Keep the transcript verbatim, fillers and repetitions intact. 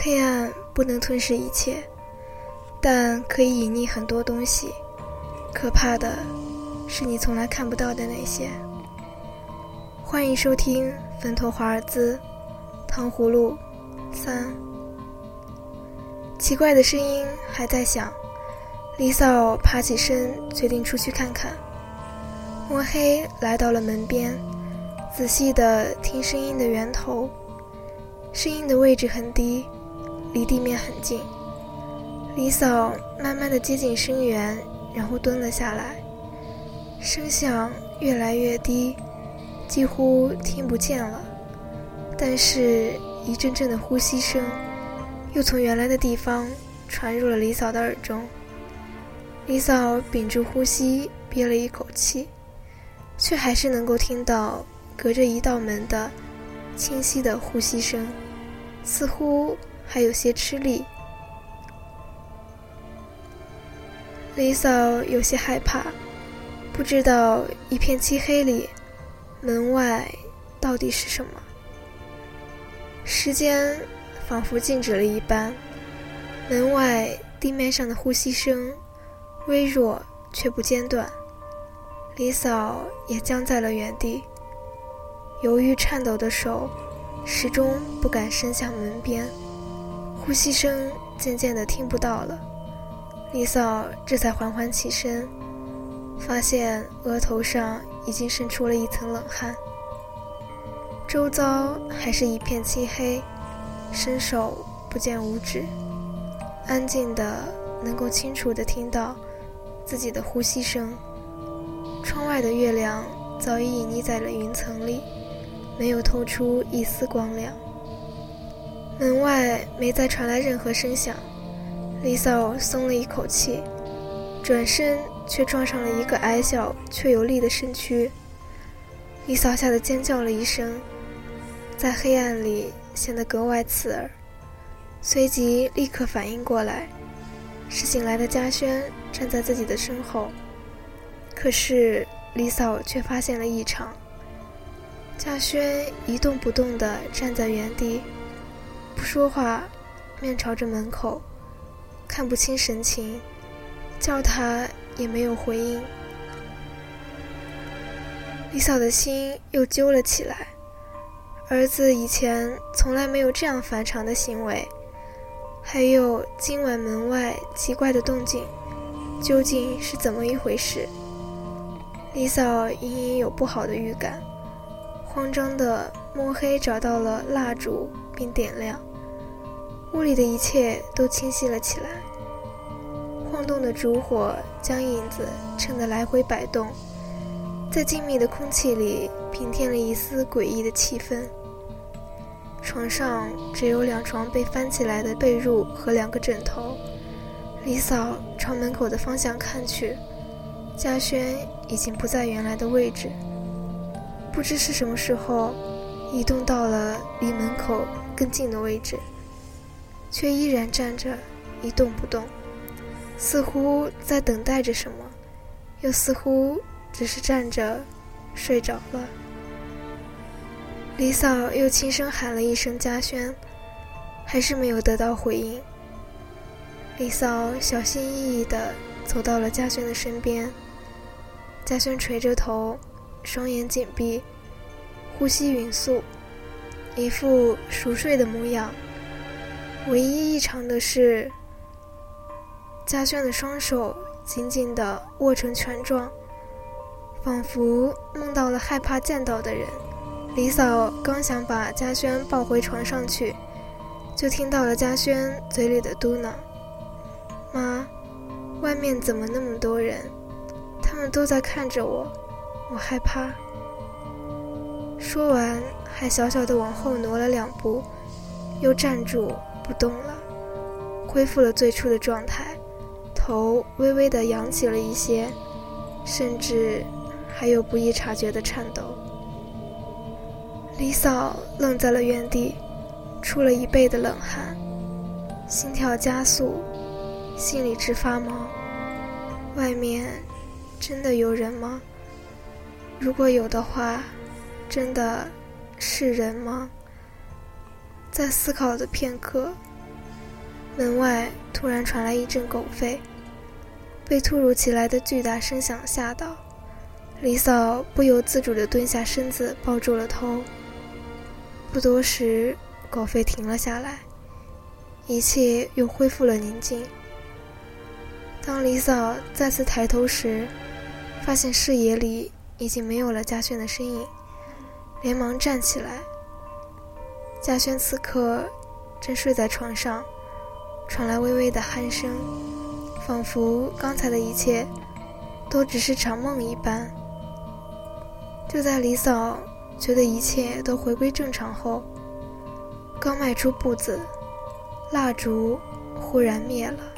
黑暗不能吞噬一切，但可以隐匿很多东西。可怕的是你从来看不到的那些。欢迎收听坟头华尔兹糖葫芦三。奇怪的声音还在响，李嫂爬起身，决定出去看看。摸黑来到了门边，仔细地听声音的源头。声音的位置很低，离地面很近。李嫂慢慢地接近声源，然后蹲了下来。声响越来越低，几乎听不见了。但是一阵阵的呼吸声又从原来的地方传入了李嫂的耳中。李嫂屏住呼吸，憋了一口气，却还是能够听到隔着一道门的清晰的呼吸声，似乎还有些吃力。李嫂有些害怕，不知道一片漆黑里门外到底是什么。时间仿佛静止了一般，门外地面上的呼吸声微弱却不间断。李嫂也僵在了原地，犹豫颤抖的手始终不敢伸向门边。呼吸声渐渐地听不到了，李嫂这才缓缓起身，发现额头上已经渗出了一层冷汗。周遭还是一片漆黑，伸手不见五指，安静的能够清楚地听到自己的呼吸声。窗外的月亮早已隐匿在了云层里，没有透出一丝光亮。门外没再传来任何声响，李嫂松了一口气，转身却撞上了一个矮小却有力的身躯。李嫂吓得尖叫了一声，在黑暗里显得格外刺耳，随即立刻反应过来，是醒来的嘉轩站在自己的身后。可是李嫂却发现了异常，嘉轩一动不动地站在原地，不说话，面朝着门口，看不清神情，叫他也没有回应。李嫂的心又揪了起来，儿子以前从来没有这样反常的行为，还有今晚门外奇怪的动静，究竟是怎么一回事？李嫂隐隐有不好的预感，慌张地摸黑找到了蜡烛并点亮，屋里的一切都清晰了起来。晃动的烛火将影子衬得来回摆动，在静谧的空气里平添了一丝诡异的气氛。床上只有两床被翻起来的被褥和两个枕头。李嫂朝门口的方向看去，嘉轩已经不在原来的位置，不知是什么时候移动到了离门口更近的位置，却依然站着一动不动，似乎在等待着什么，又似乎只是站着睡着了。李嫂又轻声喊了一声嘉轩，还是没有得到回应。李嫂小心翼翼地走到了嘉轩的身边，嘉轩垂着头，双眼紧闭，呼吸匀速，一副熟睡的模样。唯一异常的是，嘉轩的双手紧紧地握成拳状，仿佛梦到了害怕见到的人。李嫂刚想把嘉轩抱回床上去，就听到了嘉轩嘴里的嘟囔：妈，外面怎么那么多人？他们都在看着我，我害怕。说完还小小的往后挪了两步，又站住不动了，恢复了最初的状态，头微微地扬起了一些，甚至还有不易察觉的颤抖。李嫂愣在了原地，出了一背的冷汗，心跳加速，心里直发毛。外面真的有人吗？如果有的话，真的是人吗？在思考的片刻， 门外突然传来一阵狗吠，被突如其来的巨大声响吓到，李嫂不由自主地蹲下身子抱住了头。不多时，狗吠停了下来，一切又恢复了宁静。当李嫂再次抬头时，发现视野里已经没有了嘉轩的身影，连忙站起来。嘉轩此刻正睡在床上，传来微微的鼾声，仿佛刚才的一切都只是场梦一般。就在李嫂觉得一切都回归正常后，刚迈出步子，蜡烛忽然灭了。